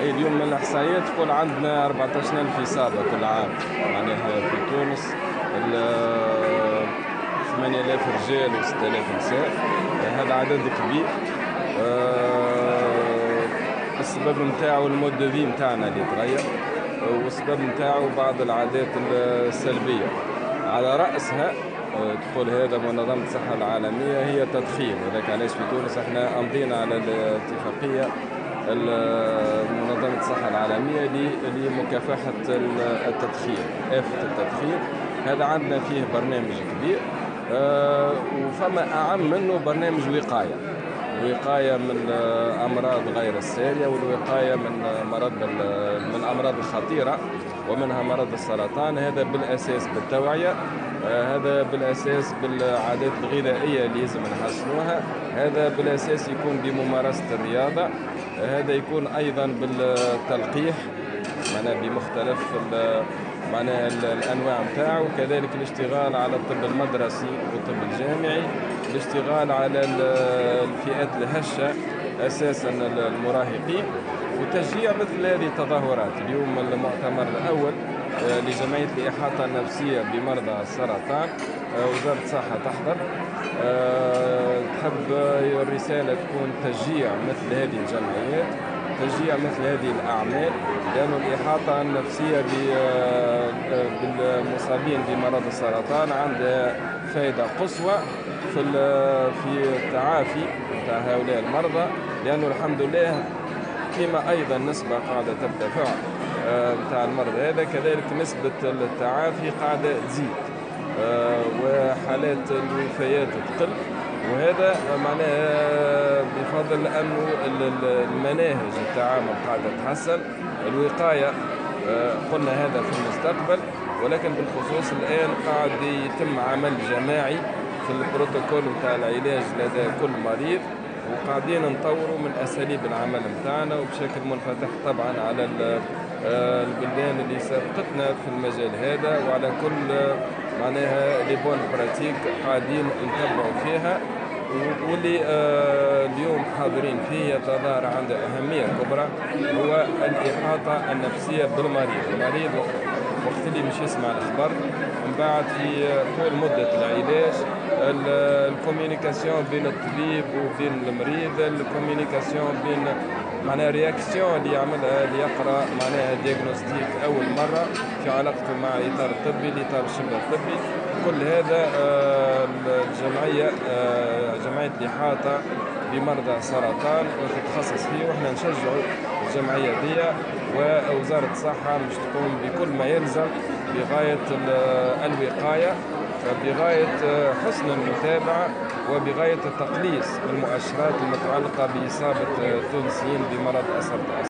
اليوم من الإحصائيات تقول عندنا 14,000 إصابة كل عام معناها في تونس. 8,000 رجال و6,000 نساء. هذا عدد كبير. السبب نتاعو المود دو في نتاعنا اللي تغير، والسبب نتاعو بعض العادات السلبية على رأسها تقول هذا منظمة الصحة العالمية هي التدخين. وذلك علاش في تونس احنا أمضينا على الاتفاقية منظمة الصحة العالمية لمكافحة التدخين، آفة التدخين. هذا عندنا فيه برنامج كبير، وفما أعم منه برنامج وقاية من الأمراض غير السارية، والوقاية من أمراض الخطيرة ومنها مرض السرطان. هذا بالأساس بالتوعية، هذا بالأساس بالعادات الغذائية اللي لازم نحسنوها، هذا بالأساس يكون بممارسة الرياضة، هذا يكون أيضا بالتلقيح معناها بمختلف معناها الأنواع متاعه، كذلك الاشتغال على الطب المدرسي والطب الجامعي، الاشتغال على الفئات الهشة أساسا المراهقين، وتشجيع مثل هذه التظاهرات. اليوم المؤتمر الأول لجمعية الإحاطة النفسية بمرضى السرطان، وزارة الصحة تحضر. تحب الرسالة تكون تشجيع مثل هذه الجمعيات، تشجيع مثل هذه الأعمال، لأن الإحاطة النفسية بالمصابين بمرض السرطان عندها فائدة قصوى في التعافي نتاع هؤلاء المرضى، لأنه الحمد لله فيما أيضا نسبة قاعدة ترتفع نتاع المرض هذا، كذلك نسبة التعافي قاعدة تزيد، وحالات الوفيات تقل. وهذا معناها بفضل أنه المناهج التعامل قاعدة تتحسن. الوقاية قلنا هذا في المستقبل، ولكن بالخصوص الآن قاعد يتم عمل جماعي في البروتوكول نتاع العلاج لدى كل مريض، وقاعدين نطوروا من أساليب العمل نتاعنا، وبشكل منفتح طبعا على البلدان اللي سبقتنا في المجال هذا، وعلى كل معناها لي بون براتيك قاعدين نتبعوا فيها، واللي اليوم حاضرين فيه يتظاهر عنده أهمية كبرى هو الإحاطة النفسية بالمريض. المريض وقت اللي مش يسمع الأخبار من بعد في طول مدة العلاج، الكوميونيكاسيون بين الطبيب وبين المريض، الكوميونيكاسيون بين معناها رياكسيون اللي يعملها اللي يقرأ معناها دياغنوستيك أول مرة في علاقته مع الإطار الطبي الإطار الشبه الطبي. كل هذا الجمعية جمعية الإحاطة بمرضى السرطان وتتخصص فيه، وإحنا نشجعوا الجمعية دي، ووزارة الصحة مش تقوم بكل ما يلزم بغاية الوقاية، بغاية حسن المتابعة، وبغاية التقليص من المؤشرات المتعلقة بإصابة التونسيين بمرض السرطان.